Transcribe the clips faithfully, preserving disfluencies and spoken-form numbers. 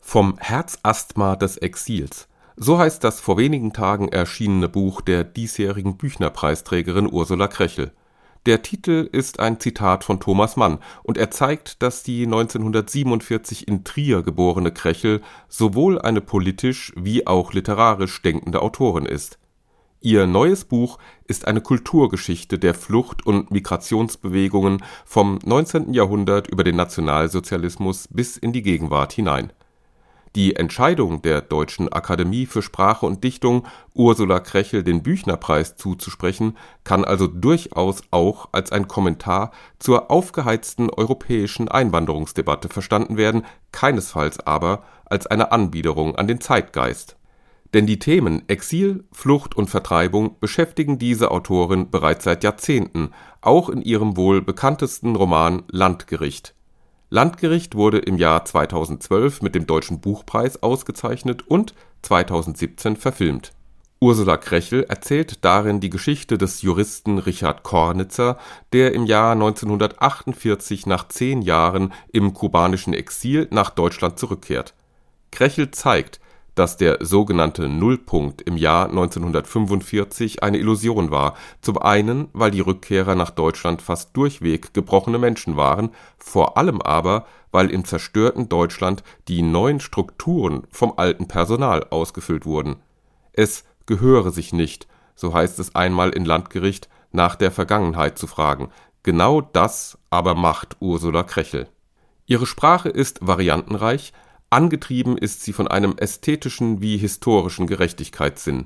Vom Herzasthma des Exils. So heißt das vor wenigen Tagen erschienene Buch der diesjährigen Büchnerpreisträgerin Ursula Krechel. Der Titel ist ein Zitat von Thomas Mann und er zeigt, dass die neunzehnhundertsiebenundvierzig in Trier geborene Krechel sowohl eine politisch wie auch literarisch denkende Autorin ist. Ihr neues Buch ist eine Kulturgeschichte der Flucht- und Migrationsbewegungen vom neunzehnten Jahrhundert über den Nationalsozialismus bis in die Gegenwart hinein. Die Entscheidung der Deutschen Akademie für Sprache und Dichtung, Ursula Krechel den Büchnerpreis zuzusprechen, kann also durchaus auch als ein Kommentar zur aufgeheizten europäischen Einwanderungsdebatte verstanden werden, keinesfalls aber als eine Anbiederung an den Zeitgeist. Denn die Themen Exil, Flucht und Vertreibung beschäftigen diese Autorin bereits seit Jahrzehnten, auch in ihrem wohl bekanntesten Roman Landgericht. Landgericht wurde im Jahr zweitausendzwölf mit dem Deutschen Buchpreis ausgezeichnet und zweitausendsiebzehn verfilmt. Ursula Krechel erzählt darin die Geschichte des Juristen Richard Kornitzer, der im Jahr neunzehnhundertachtundvierzig nach zehn Jahren im kubanischen Exil nach Deutschland zurückkehrt. Krechel zeigt, dass der sogenannte Nullpunkt im Jahr neunzehnhundertfünfundvierzig eine Illusion war, zum einen, weil die Rückkehrer nach Deutschland fast durchweg gebrochene Menschen waren, vor allem aber, weil im zerstörten Deutschland die neuen Strukturen vom alten Personal ausgefüllt wurden. Es gehöre sich nicht, so heißt es einmal in Landgericht, nach der Vergangenheit zu fragen. Genau das aber macht Ursula Krechel. Ihre Sprache ist variantenreich, angetrieben ist sie von einem ästhetischen wie historischen Gerechtigkeitssinn.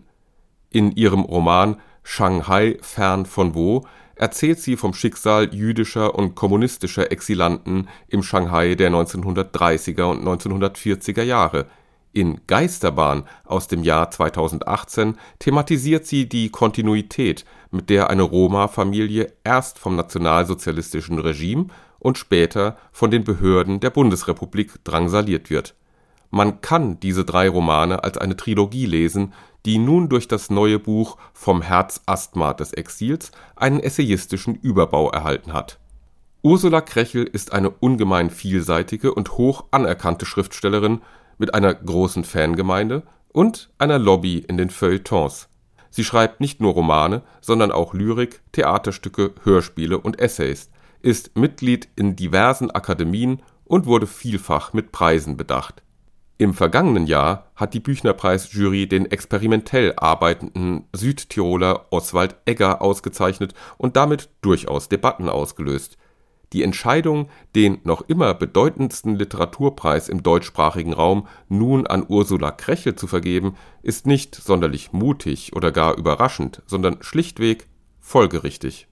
In ihrem Roman Shanghai fern von wo erzählt sie vom Schicksal jüdischer und kommunistischer Exilanten im Shanghai der neunzehnhundertdreißiger und neunzehnhundertvierziger Jahre. In Geisterbahn aus dem Jahr zweitausendachtzehn thematisiert sie die Kontinuität, mit der eine Roma-Familie erst vom nationalsozialistischen Regime und später von den Behörden der Bundesrepublik drangsaliert wird. Man kann diese drei Romane als eine Trilogie lesen, die nun durch das neue Buch Vom Herzasthma des Exils einen essayistischen Überbau erhalten hat. Ursula Krechel ist eine ungemein vielseitige und hoch anerkannte Schriftstellerin mit einer großen Fangemeinde und einer Lobby in den Feuilletons. Sie schreibt nicht nur Romane, sondern auch Lyrik, Theaterstücke, Hörspiele und Essays, ist Mitglied in diversen Akademien und wurde vielfach mit Preisen bedacht. Im vergangenen Jahr hat die Büchnerpreis-Jury den experimentell arbeitenden Südtiroler Oswald Egger ausgezeichnet und damit durchaus Debatten ausgelöst. Die Entscheidung, den noch immer bedeutendsten Literaturpreis im deutschsprachigen Raum nun an Ursula Krechel zu vergeben, ist nicht sonderlich mutig oder gar überraschend, sondern schlichtweg folgerichtig.